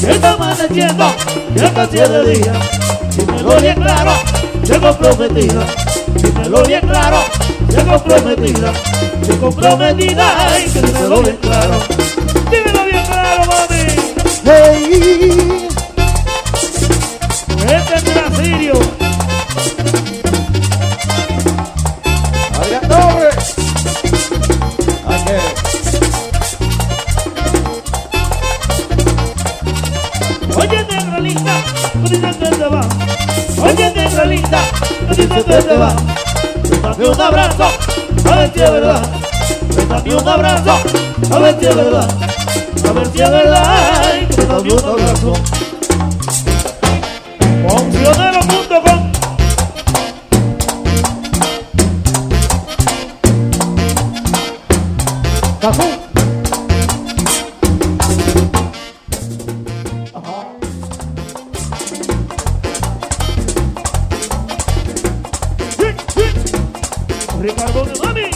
está amaneciendo, ya casi es de día. Dímelo bien claro, se comprometida. Dímelo bien claro, se comprometida. Se comprometida, ay, que dímelo bien claro. Dímelo bien claro, mami. Hey, Este es Brasirio. Adrián Torres. Aquí. Oye, negra linda, tú dices que te va. Oye, negra linda, tú dices que te va. Dame un abrazo, a ver si es verdad. Dame un abrazo, a ver si es verdad. A ver si es verdad, ay, que dame un abrazo. Foncionero.com. Cafú. Ricardo de Mami.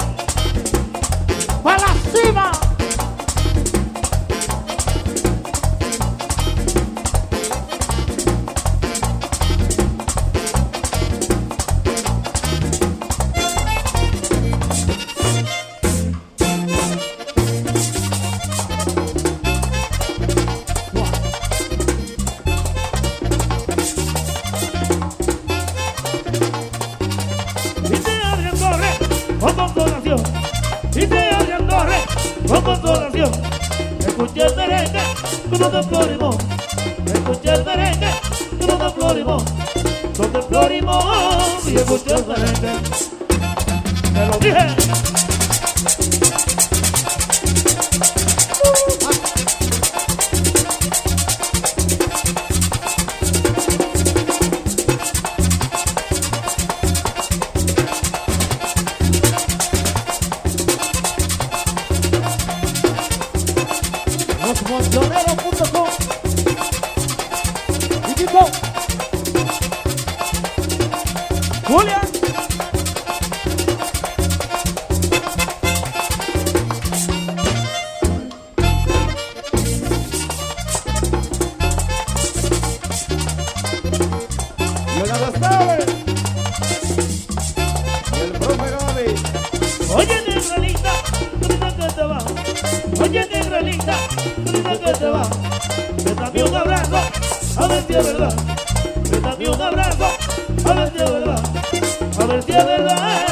¡Para la cima! Dice Adrián Torres, con consolación. Dice Adrián Torres, con consolación. Escuché el merengue, como de Florimón. Escuché el merengue, como de Florimón. Donde Florimón, y escuché el merengue. Te lo dije. Losmontoneros.com. Equipo. Julián. Leonardo Stable. Y el profe Gaby. Oye, negra linda, tú dices que te va. Oye, negra linda, tú dices que te va. Dame un abrazo, a ver si es verdad. Dame un abrazo, a ver si es verdad. A ver si es verdad.